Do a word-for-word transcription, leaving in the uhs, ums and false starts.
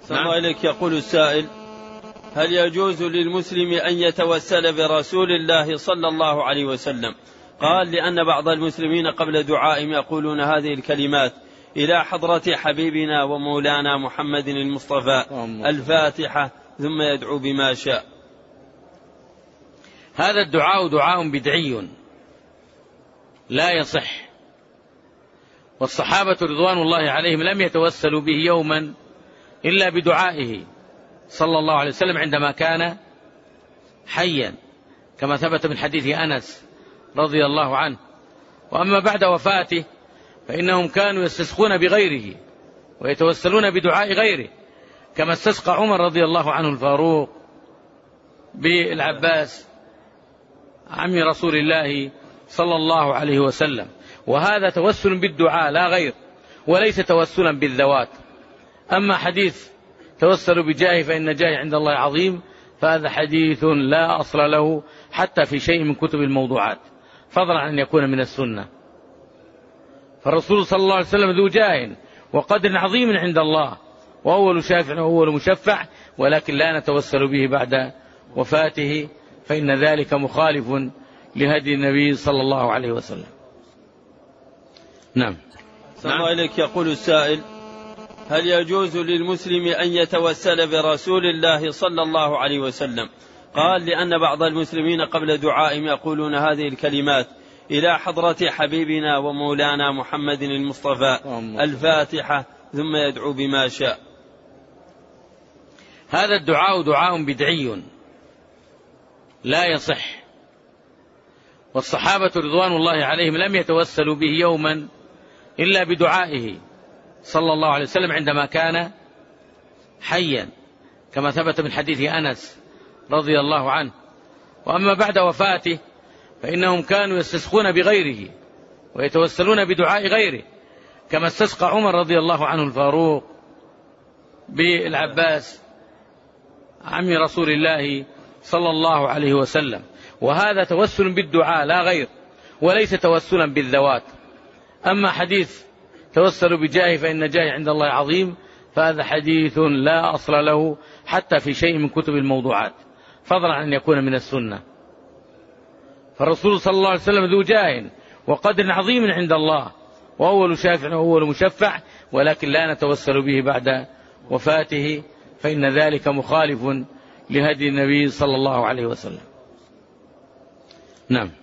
السلام عليك. يقول السائل: هل يجوز للمسلم أن يتوسل برسول الله صلى الله عليه وسلم؟ قال: لأن بعض المسلمين قبل دعائهم يقولون هذه الكلمات: إلى حضرة حبيبنا ومولانا محمد المصطفى الفاتحة، ثم يدعو بما شاء. هذا الدعاء دعاء بدعي لا يصح، والصحابة رضوان الله عليهم لم يتوسلوا به يوما إلا بدعائه صلى الله عليه وسلم عندما كان حيا، كما ثبت من حديث أنس رضي الله عنه. وأما بعد وفاته فإنهم كانوا يستسقون بغيره ويتوسلون بدعاء غيره، كما استسقى عمر رضي الله عنه الفاروق بالعباس عم رسول الله صلى الله عليه وسلم. وهذا توسل بالدعاء لا غير، وليس توسلا بالذوات. أما حديث توسلوا بجاه فإن جاه عند الله عظيم، فهذا حديث لا أصل له حتى في شيء من كتب الموضوعات، فضلا عن أن يكون من السنة. فالرسول صلى الله عليه وسلم ذو جاه وقدر عظيم عند الله، وأول شافع وأول مشفع، ولكن لا نتوسل به بعد وفاته، فإن ذلك مخالف لهدي النبي صلى الله عليه وسلم. نعم. السلام عليك. يقول السائل: هل يجوز للمسلم أن يتوسل برسول الله صلى الله عليه وسلم؟ قال: لأن بعض المسلمين قبل دعائهم يقولون هذه الكلمات: إلى حضرة حبيبنا ومولانا محمد المصطفى الفاتحة، ثم يدعو بما شاء. هذا الدعاء دعاء بدعي لا يصح، والصحابة رضوان الله عليهم لم يتوسلوا به يوما إلا بدعائه صلى الله عليه وسلم عندما كان حيا، كما ثبت من حديث أنس رضي الله عنه. وأما بعد وفاته فإنهم كانوا يستسقون بغيره ويتوسلون بدعاء غيره، كما استسقى عمر رضي الله عنه الفاروق بالعباس عم رسول الله صلى الله عليه وسلم. وهذا توسل بالدعاء لا غير، وليس توسلا بالذوات. أما حديث توسلوا بجاه فإن جاه عند الله عظيم، فهذا حديث لا أصل له حتى في شيء من كتب الموضوعات، فضلا عن أن يكون من السنة. فالرسول صلى الله عليه وسلم ذو جاه وقدر عظيم عند الله، وأول شافع وأول مشفع، ولكن لا نتوسل به بعد وفاته، فإن ذلك مخالف لهدي النبي صلى الله عليه وسلم. نعم.